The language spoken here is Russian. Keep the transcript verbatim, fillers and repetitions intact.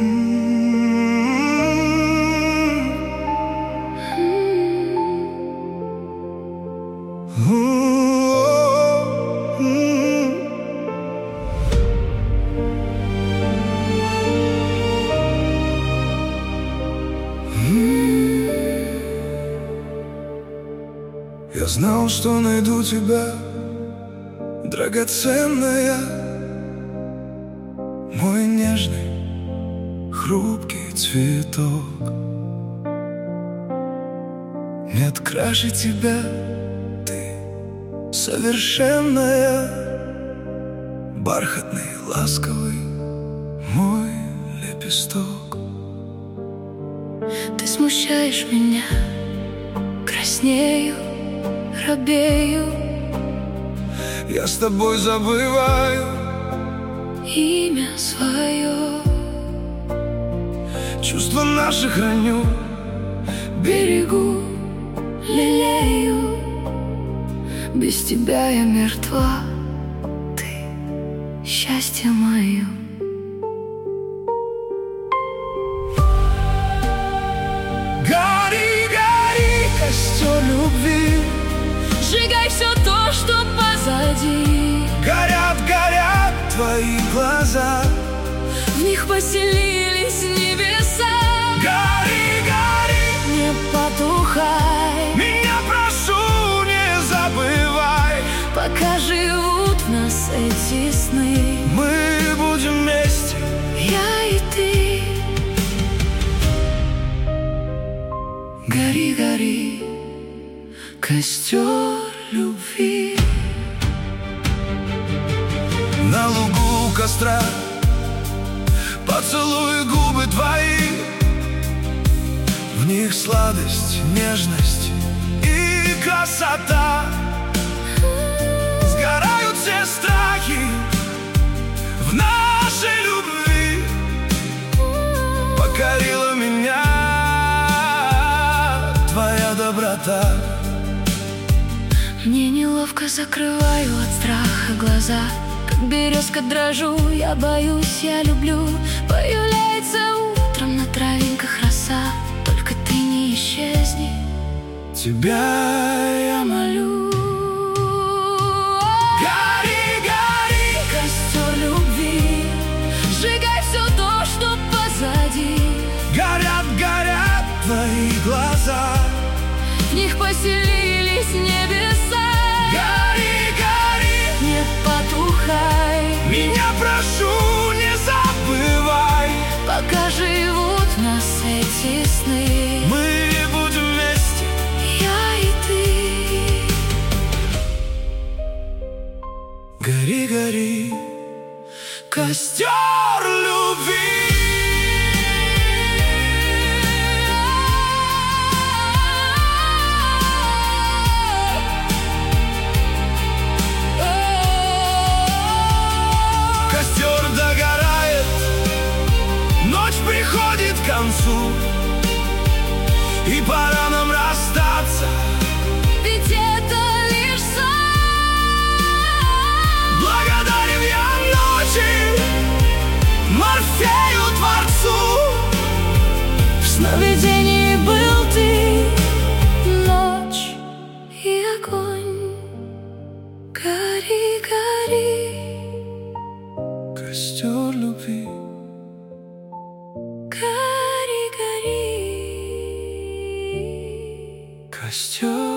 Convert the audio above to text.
Я знал, что найду тебя, драгоценная, мой нежный, хрупкий цветок. Нет краше тебя, ты совершенная, бархатный, ласковый мой лепесток. Ты смущаешь меня, краснею, робею. Я с тобой забываю имя свое. Чувства наши храню, берегу, лелею. Без тебя я мертва, ты счастье мое. Гори, гори, костер любви, сжигай все то, что позади. горят, горят твои глаза, в них поселились небеса. Гори, гори, не потухай, меня прошу, не забывай. пока живут в нас эти сны. Мы будем вместе, я и ты. Гори, гори, костер любви. на лугу у костра поцелуй губы твои, в них сладость, нежность и красота. Сгорают все страхи в нашей любви, покорила меня твоя доброта. Мне неловко, закрываю от страха глаза, как березка дрожу, я боюсь, я люблю. Появляется утром на травинках роса, только ты не исчезни, Тебя я молю. Гори, гори, костер любви, сжигай все то, что позади. горят, горят твои глаза, В них поселились небеса. Гори, гори, не потухай, меня прошу, не забывай. пока живут в нас эти сны. Мы будем вместе, я и ты. Гори, гори, костер любви. Костер догорает, ночь приходит к концу, и пора нам расстаться. Ведь это лишь сон. Благодарен я ночи, Морфею, Творцу. В сновидении был ты, ночь и огонь. Гори, гори, Костер любви. гори, гори. Костер